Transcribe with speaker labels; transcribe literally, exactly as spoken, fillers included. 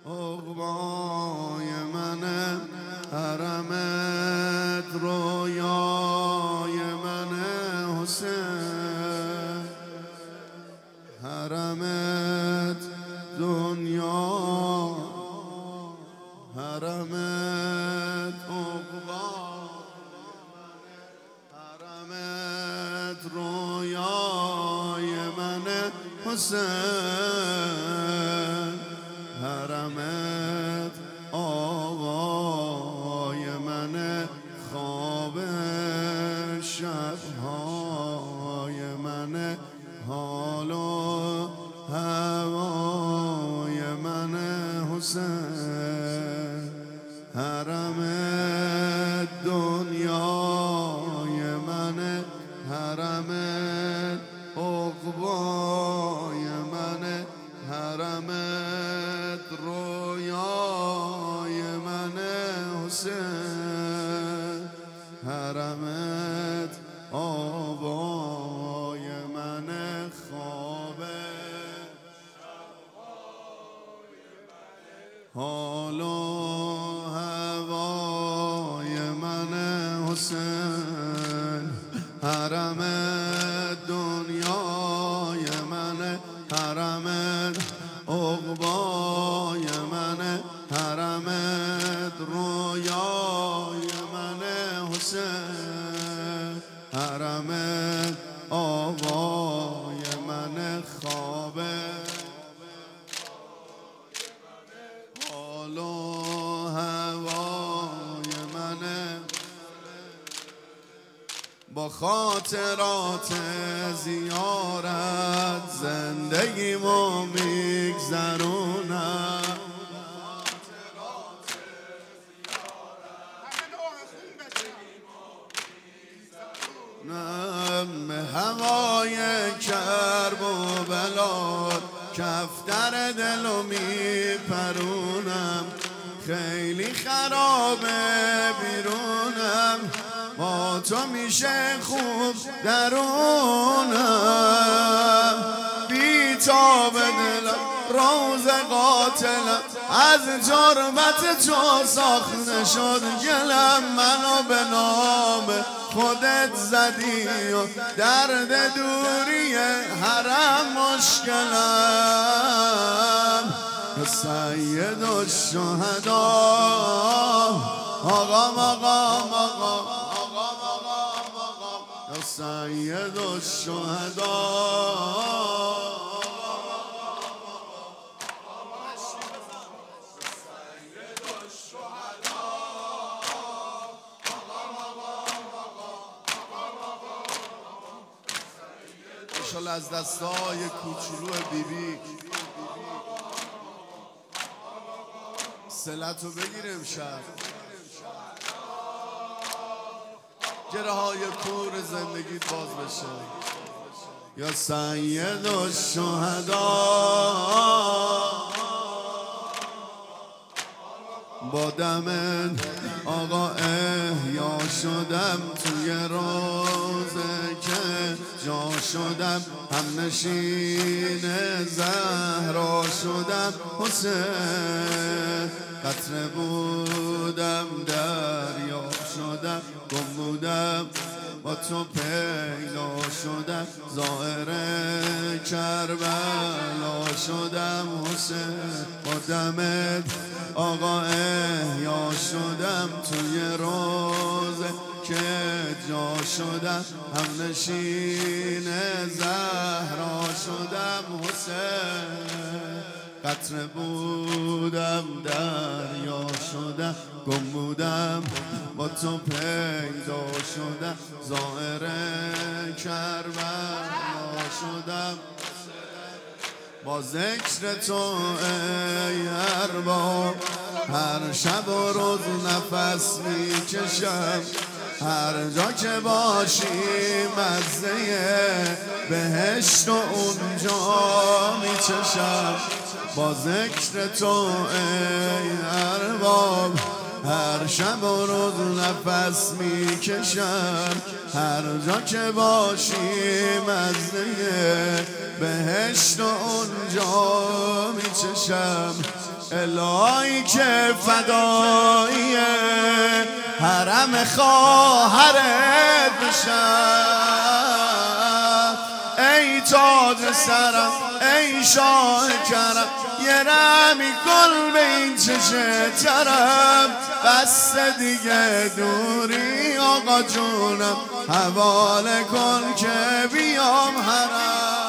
Speaker 1: عقبای منه، حرمت رویای منه حسین، حرمت دنیا، حرمت عقبا، حرمت رویای منه حسین، حرمت آوای منه، خواب شبهای منه، حال و هوای منه حسین، حرمت دنیای منه، حرمت عقبای منه، حرمت رویای منه حسین، حرمت آوای منه، خواب حال و هوای منه حسین، حرمت دنیای منه، حرمت عقبای منه، حرمت رویای منه حسین، حرمت آوای منه، خواب حال و هوای منه، با خاطرات زیارت زندگیمو میگذرونم، به هوای کرب و بلاد کفتر دلو میپرونم، خیلی خرابه بیرونم، با تو میشه خوب درونم، بی تاب دلم روز قاتلم، از جرمت تو ساخته شد گلم، منو به نام خودت زدی و درد دوری حرم مشکلم، سید الشهدا آقام آقام آقام یا سید الشهدا، انشالله از دستای کوچولو بیبی صلت رو بگیر امشب، گره های کور زندگیت باز بشه، یا سید الشهدا، با دم آقا احیا شدم توی روزه که جا شدم، هم نشین زهرا شدم حسین، قطره بودم دریا شدم، گم بودم با تو پیدا شدم، زائر کربلا شدم حسین، با دمت آقا احیا شدم توی روزه که جا شدم، هم نشین زهرا شدم حسین، قطره بودم دریا شدم، گم بودم با تو پیدا شدم، زائر کربلا شدم، با ذکر تو ای ارباب هر شب و روز نفس میکشم، هر جا که باشی مزه بهشت و اونجا میچشم، با ذکر تو ای ارباب هر شب و روز نفس میکشم، هر جا که باشی مزه بهشت و اونجا میچشم. الهی که فدایی حرم خواهرت بشم، ای تاج سرم ای شاه کرم، یه رمی گل به این چشه ترم، بس دیگه دوری آقا جونم، حواله کن که بیام حرم.